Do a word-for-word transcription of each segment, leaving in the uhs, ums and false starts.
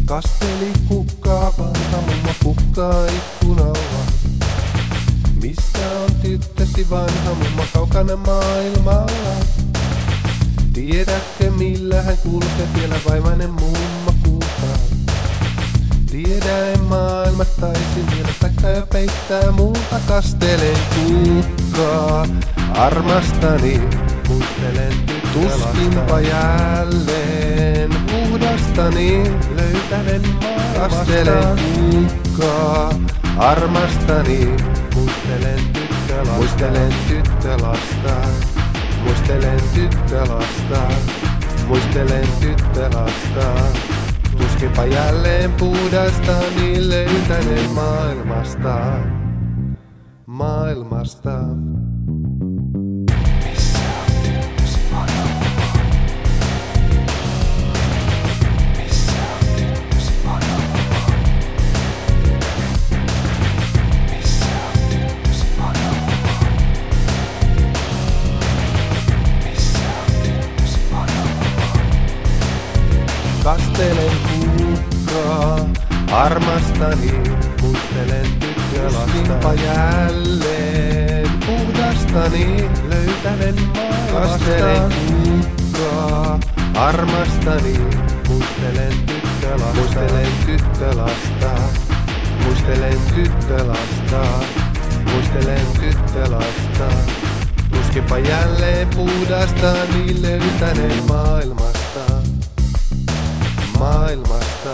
Kasteli kukkaa, vanha mummo pukkaa ikkunalla. Missä on tyttösi vanha mummo kaukana maailmalla? Tiedätkö millä hän kulkee, vielä vaivainen mummo kuultaa. Tiedä en maailma taisi vielä takaa ja peittää multa. Kastelen kukkaa armastani, muistelen tuskinpa jälleen puhdastani löytänen maailmasta. Kastelen kukkaa armastani, muistelen tyttölasta, muistelen tyttölasta, muistelen tyttölasta, muistelen tyttölasta. Tuskinpa jälleen puhdastani löytänen maailmasta, maailmasta. Kastelen kukkaa armastani, muistelen tyttölasta. Tuskinpa jälleen puhdastani löytänen maailmasta. Kastelen kukkaa armastani, muistelen tyttölasta, muistelen tyttölasta, muistelen tyttölasta, muistelen tyttölasta. Tuskinpa jälleen puhdastani löytänen maailmasta. Maailmasta,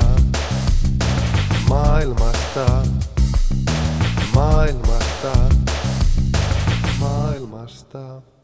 maailmasta, maailmasta, maailmasta.